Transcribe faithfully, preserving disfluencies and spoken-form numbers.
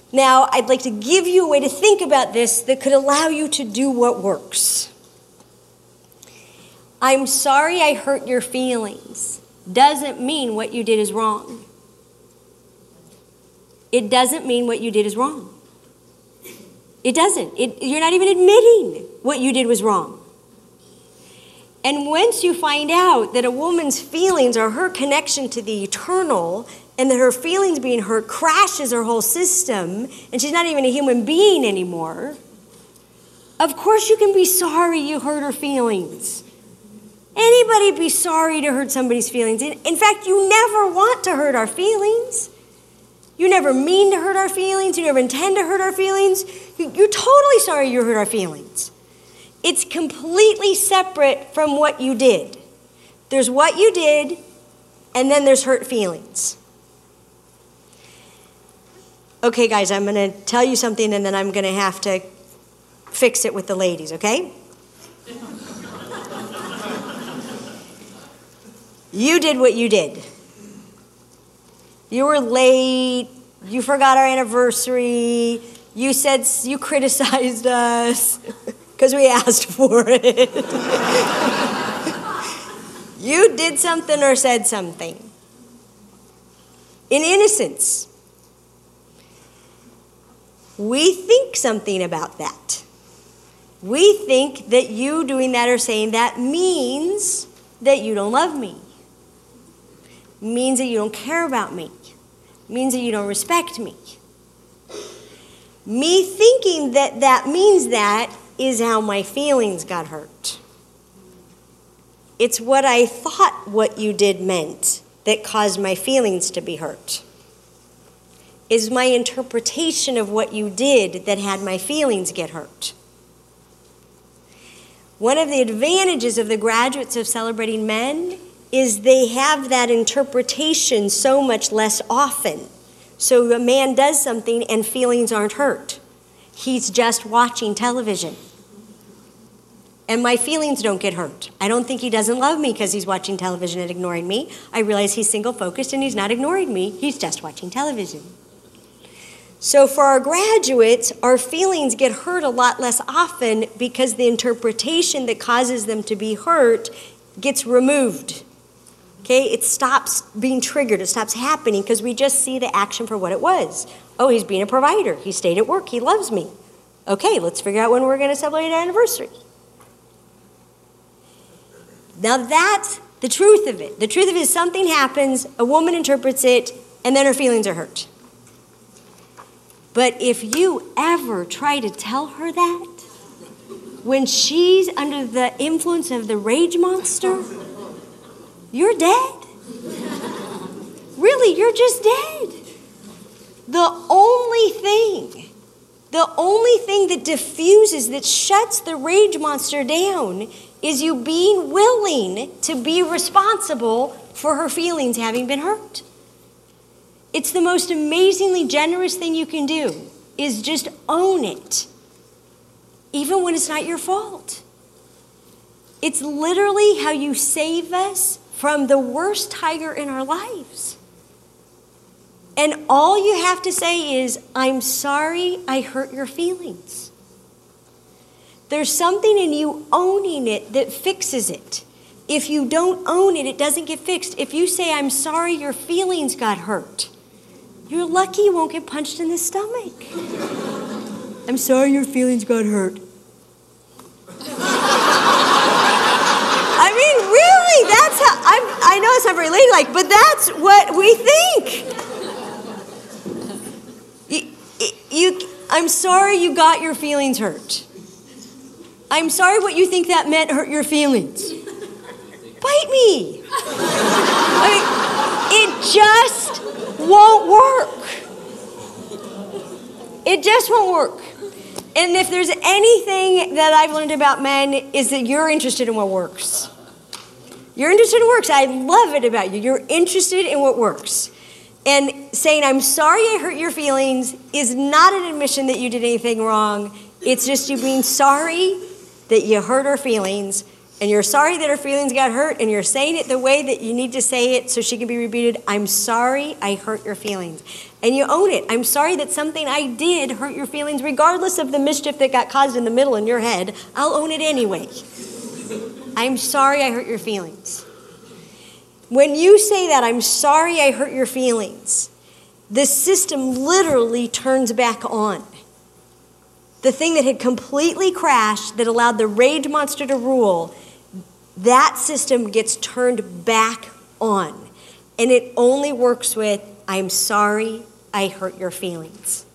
Now, I'd like to give you a way to think about this that could allow you to do what works. I'm sorry I hurt your feelings doesn't mean what you did is wrong. It doesn't mean what you did is wrong. It doesn't. It, you're not even admitting what you did was wrong. And once you find out that a woman's feelings are her connection to the eternal, and that her feelings being hurt crashes her whole system, and she's not even a human being anymore, of course you can be sorry you hurt her feelings. Anybody be sorry to hurt somebody's feelings. In, in fact, you never want to hurt our feelings. You never mean to hurt our feelings. You never intend to hurt our feelings. You, you're totally sorry you hurt our feelings. It's completely separate from what you did. There's what you did, and then there's hurt feelings. Okay, guys, I'm going to tell you something, and then I'm going to have to fix it with the ladies, okay? You did what you did. You were late. You forgot our anniversary. You said you criticized us because we asked for it. You did something or said something. In innocence. We think something about that. We think that you doing that or saying that means that you don't love me. Means that you don't care about me. Means that you don't respect me. Me thinking that that means that is how my feelings got hurt. It's what I thought what you did meant that caused my feelings to be hurt. Is my interpretation of what you did that had my feelings get hurt. One of the advantages of the graduates of Celebrating Men is they have that interpretation so much less often. So a man does something and feelings aren't hurt. He's just watching television. And my feelings don't get hurt. I don't think he doesn't love me because he's watching television and ignoring me. I realize he's single-focused and he's not ignoring me. He's just watching television. So for our graduates, our feelings get hurt a lot less often because the interpretation that causes them to be hurt gets removed. Okay, it stops being triggered. It stops happening because we just see the action for what it was. Oh, he's being a provider. He stayed at work. He loves me. Okay, let's figure out when we're going to celebrate our anniversary. Now that's the truth of it. The truth of it is something happens, a woman interprets it, and then her feelings are hurt. But if you ever try to tell her that, when she's under the influence of the rage monster, you're dead. Really, you're just dead. The only thing, the only thing that diffuses, that shuts the rage monster down is you being willing to be responsible for her feelings having been hurt. It's the most amazingly generous thing you can do, is just own it, even when it's not your fault. It's literally how you save us from the worst tiger in our lives. And all you have to say is, I'm sorry I hurt your feelings. There's something in you owning it that fixes it. If you don't own it, it doesn't get fixed. If you say, I'm sorry your feelings got hurt, you're lucky you won't get punched in the stomach. I'm sorry your feelings got hurt. I mean, really, that's how, I'm, I know it's not very ladylike, but that's what we think. You, you, I'm sorry you got your feelings hurt. I'm sorry what you think that meant hurt your feelings. Bite me. I mean, it just won't work. It just won't work. And if there's anything that I've learned about men is that you're interested in what works. You're interested in what works. I love it about you. You're interested in what works. And saying, I'm sorry I hurt your feelings is not an admission that you did anything wrong. It's just you being sorry that you hurt her feelings, and you're sorry that her feelings got hurt, and you're saying it the way that you need to say it so she can be repeated. I'm sorry I hurt your feelings. And you own it. I'm sorry that something I did hurt your feelings, regardless of the mischief that got caused in the middle in your head. I'll own it anyway. I'm sorry I hurt your feelings. When you say that, I'm sorry I hurt your feelings, the system literally turns back on. The thing that had completely crashed, that allowed the rage monster to rule, that system gets turned back on. And it only works with, I'm sorry I hurt your feelings.